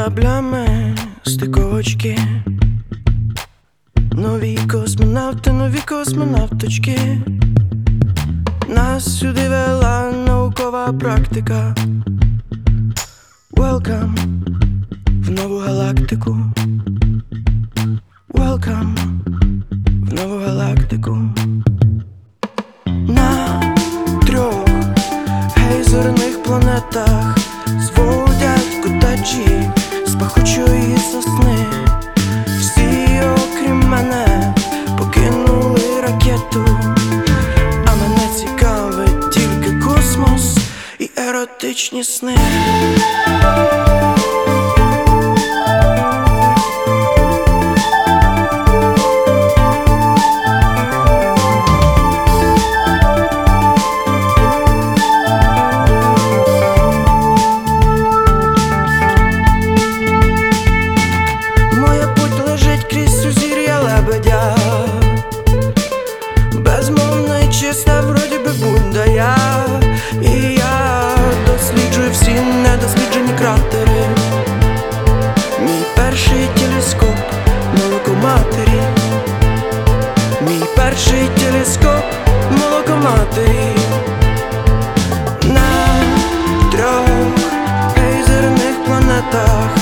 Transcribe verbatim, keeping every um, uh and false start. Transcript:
кораблями стиковочки. Нові космонавти, нові космонавточки. Нас сюди вела наукова практика. Welcome в нову галактику. Welcome в нову галактику. На трьох гейзерних планетах зводять котеджі з пахучої сосни. Всі, окрім мене, покинули ракету, а мене цікавить тільки космос і еротичні сни. Чиста вроді би Будда я, і я досліджую всі недосліджені кратери. Мій перший телескоп – молоко матері. Мій перший телескоп – молоко матері. На трьох гейзерних планетах